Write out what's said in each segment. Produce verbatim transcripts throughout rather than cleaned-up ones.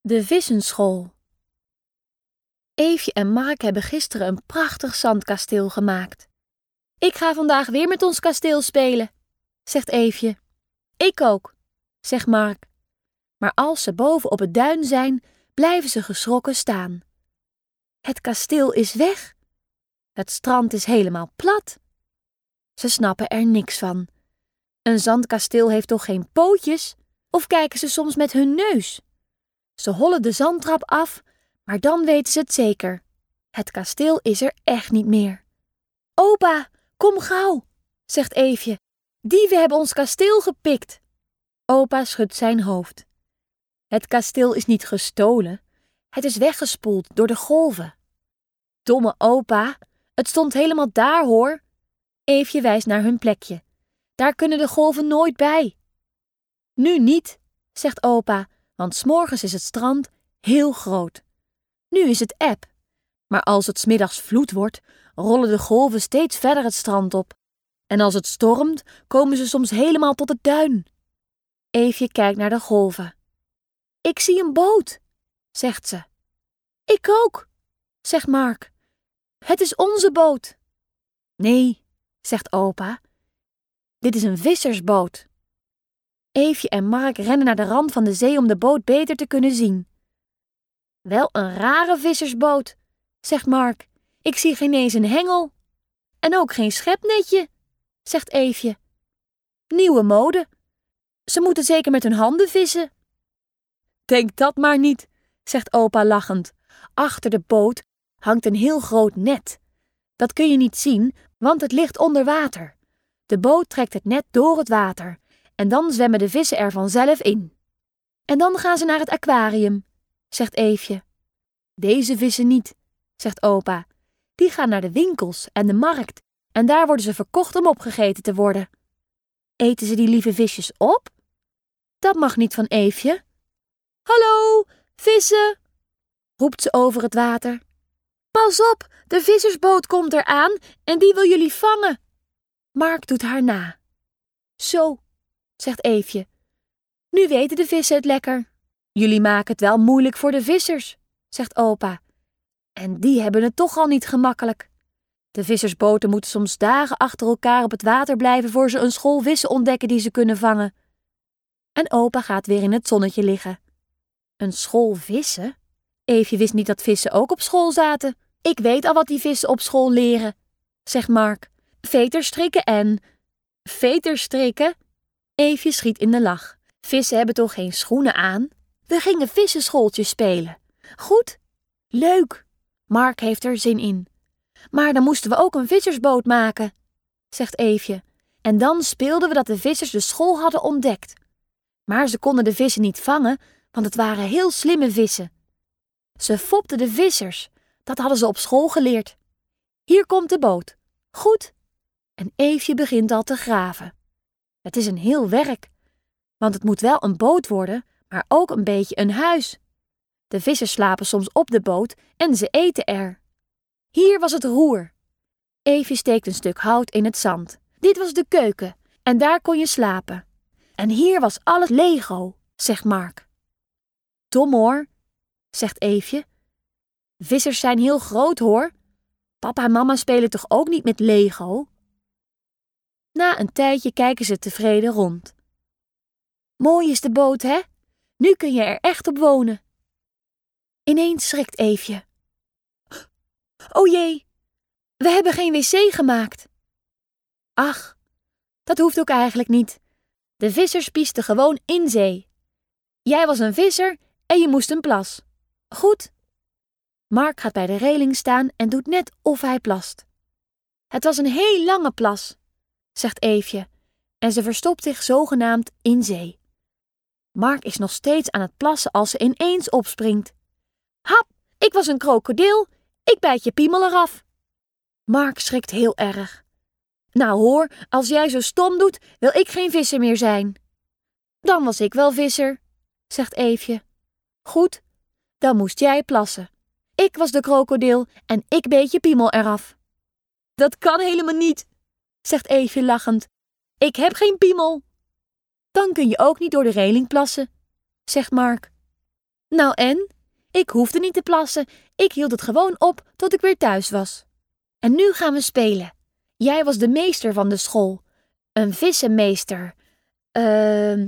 De vissenschool. Eefje en Mark hebben gisteren een prachtig zandkasteel gemaakt. Ik ga vandaag weer met ons kasteel spelen, zegt Eefje. Ik ook, zegt Mark. Maar als ze boven op het duin zijn, blijven ze geschrokken staan. Het kasteel is weg. Het strand is helemaal plat. Ze snappen er niks van. Een zandkasteel heeft toch geen pootjes? Of kijken ze soms met hun neus? Ze hollen de zandtrap af, maar dan weten ze het zeker. Het kasteel is er echt niet meer. Opa, kom gauw, zegt Eefje. Dieven hebben ons kasteel gepikt. Opa schudt zijn hoofd. Het kasteel is niet gestolen. Het is weggespoeld door de golven. Domme opa, het stond helemaal daar hoor. Eefje wijst naar hun plekje. Daar kunnen de golven nooit bij. Nu niet, zegt opa, want 's morgens is het strand heel groot. Nu is het eb, maar als het 's middags vloed wordt, rollen de golven steeds verder het strand op. En als het stormt, komen ze soms helemaal tot het duin. Eefje kijkt naar de golven. Ik zie een boot, zegt ze. Ik ook, zegt Mark. Het is onze boot. Nee, zegt opa. Dit is een vissersboot. Eefje en Mark rennen naar de rand van de zee om de boot beter te kunnen zien. Wel een rare vissersboot, zegt Mark. Ik zie geen eens een hengel. En ook geen schepnetje, zegt Eefje. Nieuwe mode. Ze moeten zeker met hun handen vissen. Denk dat maar niet, zegt opa lachend. Achter de boot hangt een heel groot net. Dat kun je niet zien, want het ligt onder water. De boot trekt het net door het water en dan zwemmen de vissen er vanzelf in. En dan gaan ze naar het aquarium, zegt Eefje. Deze vissen niet, zegt opa. Die gaan naar de winkels en de markt en daar worden ze verkocht om opgegeten te worden. Eten ze die lieve visjes op? Dat mag niet van Eefje. Hallo, vissen, roept ze over het water. Pas op, de vissersboot komt eraan en die wil jullie vangen. Mark doet haar na. Zo, zegt Eefje. Nu weten de vissen het lekker. Jullie maken het wel moeilijk voor de vissers, zegt opa. En die hebben het toch al niet gemakkelijk. De vissersboten moeten soms dagen achter elkaar op het water blijven voor ze een school vissen ontdekken die ze kunnen vangen. En opa gaat weer in het zonnetje liggen. Een school vissen? Eefje wist niet dat vissen ook op school zaten. Ik weet al wat die vissen op school leren, zegt Mark. Veterstrikken en... Veterstrikken? Eefje schiet in de lach. Vissen hebben toch geen schoenen aan? We gingen vissenschooltjes spelen. Goed? Leuk. Mark heeft er zin in. Maar dan moesten we ook een vissersboot maken, zegt Eefje. En dan speelden we dat de vissers de school hadden ontdekt. Maar ze konden de vissen niet vangen, want het waren heel slimme vissen. Ze fopten de vissers. Dat hadden ze op school geleerd. Hier komt de boot. Goed. En Eefje begint al te graven. Het is een heel werk, want het moet wel een boot worden, maar ook een beetje een huis. De vissers slapen soms op de boot en ze eten er. Hier was het roer. Eefje steekt een stuk hout in het zand. Dit was de keuken en daar kon je slapen. En hier was alles Lego, zegt Mark. Dom hoor, zegt Eefje. Vissers zijn heel groot hoor. Papa en mama spelen toch ook niet met Lego? Na een tijdje kijken ze tevreden rond. Mooi is de boot, hè? Nu kun je er echt op wonen. Ineens schrikt Eefje. O jee, we hebben geen wc gemaakt. Ach, dat hoeft ook eigenlijk niet. De vissers piesten gewoon in zee. Jij was een visser en je moest een plas. Goed? Mark gaat bij de reling staan en doet net of hij plast. Het was een heel lange plas, zegt Eefje, en ze verstopt zich zogenaamd in zee. Mark is nog steeds aan het plassen als ze ineens opspringt. Hap, ik was een krokodil, ik bijt je piemel eraf. Mark schrikt heel erg. Nou hoor, als jij zo stom doet, wil ik geen visser meer zijn. Dan was ik wel visser, zegt Eefje. Goed, dan moest jij plassen. Ik was de krokodil en ik beet je piemel eraf. Dat kan helemaal niet, zegt Eefje lachend. Ik heb geen piemel. Dan kun je ook niet door de reling plassen, zegt Mark. Nou en? Ik hoefde niet te plassen, ik hield het gewoon op tot ik weer thuis was. En nu gaan we spelen. Jij was de meester van de school. Een vissenmeester. Uh,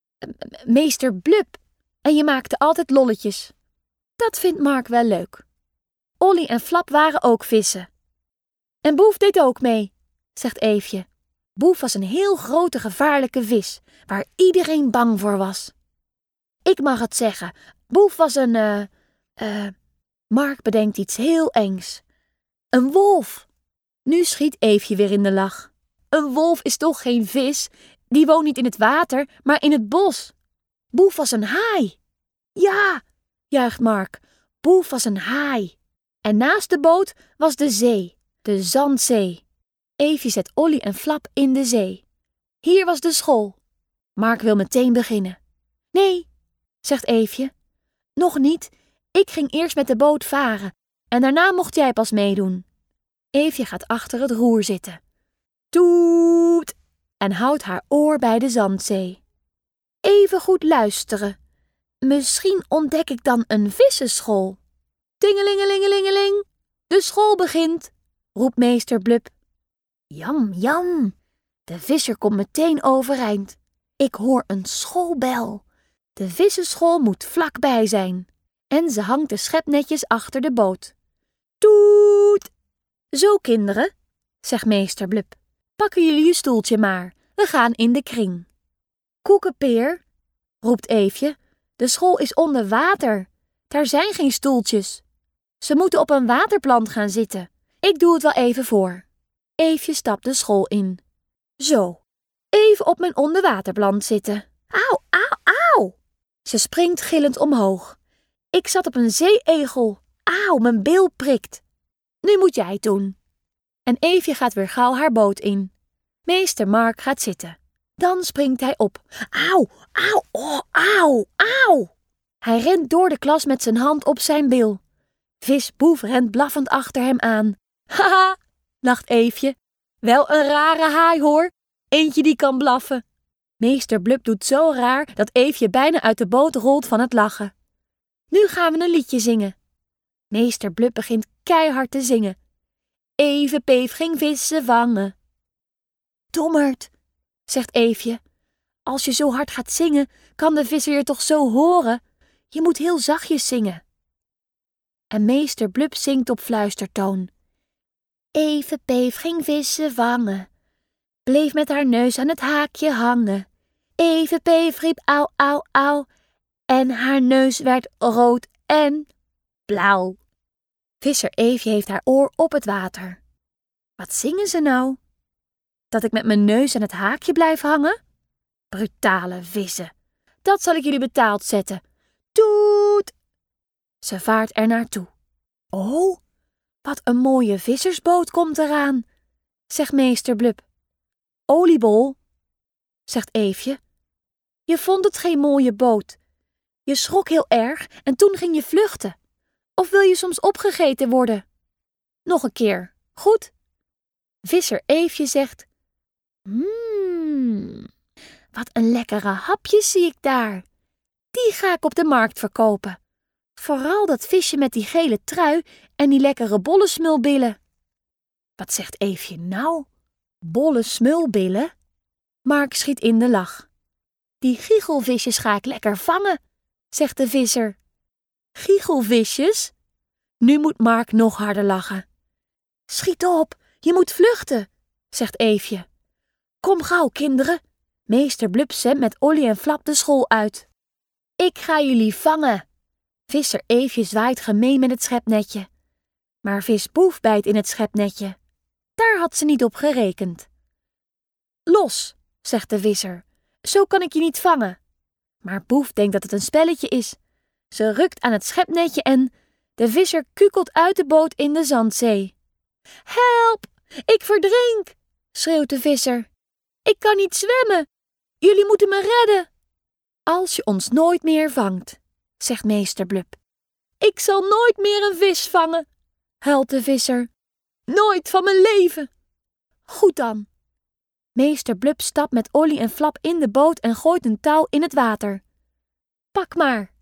meester Blub. En je maakte altijd lolletjes. Dat vindt Mark wel leuk. Olly en Flap waren ook vissen. En Boef deed ook mee, zegt Eefje. Boef was een heel grote gevaarlijke vis, waar iedereen bang voor was. Ik mag het zeggen, Boef was een, eh, uh, uh, Mark bedenkt iets heel engs. Een wolf. Nu schiet Eefje weer in de lach. Een wolf is toch geen vis? Die woont niet in het water, maar in het bos. Boef was een haai. Ja, juicht Mark. Boef was een haai. En naast de boot was de zee, de Zandzee. Eefje zet Olly en Flap in de zee. Hier was de school. Mark wil meteen beginnen. Nee, zegt Eefje. Nog niet. Ik ging eerst met de boot varen en daarna mocht jij pas meedoen. Eefje gaat achter het roer zitten. Toet! En houdt haar oor bij de Zandzee. Even goed luisteren. Misschien ontdek ik dan een vissenschool. Tingelingelingelingeling, de school begint, roept meester Blub. Jam, jam, de visser komt meteen overeind. Ik hoor een schoolbel. De vissenschool moet vlakbij zijn. En ze hangt de schepnetjes achter de boot. Toet! Zo, kinderen, zegt meester Blub. Pakken jullie je stoeltje maar, we gaan in de kring. Koekepeer, roept Eefje, de school is onder water. Daar zijn geen stoeltjes. Ze moeten op een waterplant gaan zitten. Ik doe het wel even voor. Eefje stapt de school in. Zo, even op mijn onderwaterplant zitten. Auw, auw, auw! Ze springt gillend omhoog. Ik zat op een zeeegel. Auw, mijn bil prikt. Nu moet jij het doen. En Eefje gaat weer gauw haar boot in. Meester Mark gaat zitten. Dan springt hij op. Auw, auw, oh, auw, auw! Hij rent door de klas met zijn hand op zijn bil. Vis Boef rent blaffend achter hem aan. Haha, lacht Eefje. Wel een rare haai hoor, eentje die kan blaffen. Meester Blub doet zo raar dat Eefje bijna uit de boot rolt van het lachen. Nu gaan we een liedje zingen. Meester Blub begint keihard te zingen. Even Peef ging vissen vangen. Dommerd, zegt Eefje. Als je zo hard gaat zingen, kan de visser je toch zo horen? Je moet heel zachtjes zingen. En meester Blub zingt op fluistertoon. Even Peef ging vissen vangen. Bleef met haar neus aan het haakje hangen. Even Peef riep auw, auw, auw. En haar neus werd rood en blauw. Visser Eefje heeft haar oor op het water. Wat zingen ze nou? Dat ik met mijn neus aan het haakje blijf hangen? Brutale vissen. Dat zal ik jullie betaald zetten. Toet! Ze vaart er naartoe. Oh, wat een mooie vissersboot komt eraan, zegt meester Blub. Oliebol, zegt Eefje. Je vond het geen mooie boot. Je schrok heel erg en toen ging je vluchten. Of wil je soms opgegeten worden? Nog een keer, goed? Visser Eefje zegt... Mmm, wat een lekkere hapjes zie ik daar. Die ga ik op de markt verkopen. Vooral dat visje met die gele trui en die lekkere bolle smulbillen. Wat zegt Eefje nou? Bolle smulbillen? Mark schiet in de lach. Die giechelvisjes ga ik lekker vangen, zegt de visser. Giechelvisjes? Nu moet Mark nog harder lachen. Schiet op, je moet vluchten, zegt Eefje. Kom gauw, kinderen. Meester Blub zendt met Olly en Flap de school uit. Ik ga jullie vangen. Visser Eefje zwaait gemeen met het schepnetje. Maar vis Boef bijt in het schepnetje. Daar had ze niet op gerekend. Los, zegt de visser. Zo kan ik je niet vangen. Maar Boef denkt dat het een spelletje is. Ze rukt aan het schepnetje en de visser kukelt uit de boot in de Zandzee. Help, ik verdrink, schreeuwt de visser. Ik kan niet zwemmen. Jullie moeten me redden. Als je ons nooit meer vangt, zegt meester Blub. Ik zal nooit meer een vis vangen, huilt de visser. Nooit van mijn leven. Goed dan. Meester Blub stapt met Olly en Flap in de boot en gooit een touw in het water. Pak maar,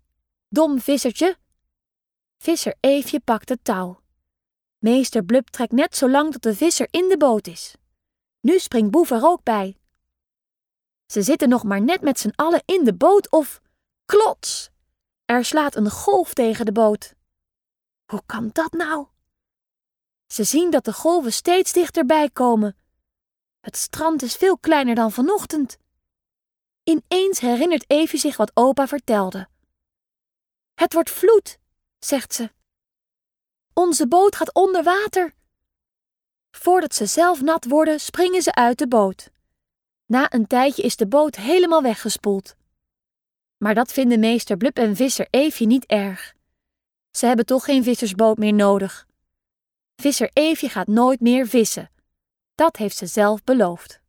Dom vissertje! Visser Eefje pakt het touw. Meester Blub trekt net zo lang tot de visser in de boot is. Nu springt Boef er ook bij. Ze zitten nog maar net met z'n allen in de boot of... Klots! Er slaat een golf tegen de boot. Hoe kan dat nou? Ze zien dat de golven steeds dichterbij komen. Het strand is veel kleiner dan vanochtend. Ineens herinnert Eefje zich wat opa vertelde. Het wordt vloed, zegt ze. Onze boot gaat onder water. Voordat ze zelf nat worden, springen ze uit de boot. Na een tijdje is de boot helemaal weggespoeld. Maar dat vinden meester Blub en visser Eefje niet erg. Ze hebben toch geen vissersboot meer nodig. Visser Eefje gaat nooit meer vissen. Dat heeft ze zelf beloofd.